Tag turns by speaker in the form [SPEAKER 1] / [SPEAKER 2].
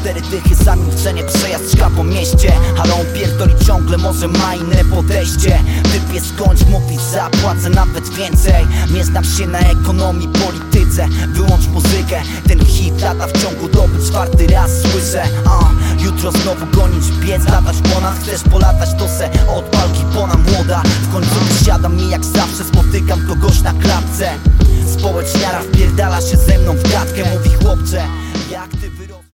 [SPEAKER 1] 4 dychy za milczenie, przejażdżka po mieście. Ale on pierdoli ciągle, może ma inne podejście. Typie skończ mówić, zapłacę nawet więcej. Nie znam się na ekonomii, polityce. Wyłącz muzykę, ten hit lata w ciągu doby 4 raz słyszę. Jutro znowu gonić, biec, latać ponad. Chcesz polatać, to se odpal gipona młoda. W końcu wysiadam i jak zawsze spotykam kogoś na klatce. Społeczniara wpierdala się ze mną w gadkę, mówi chłopcze, jak ty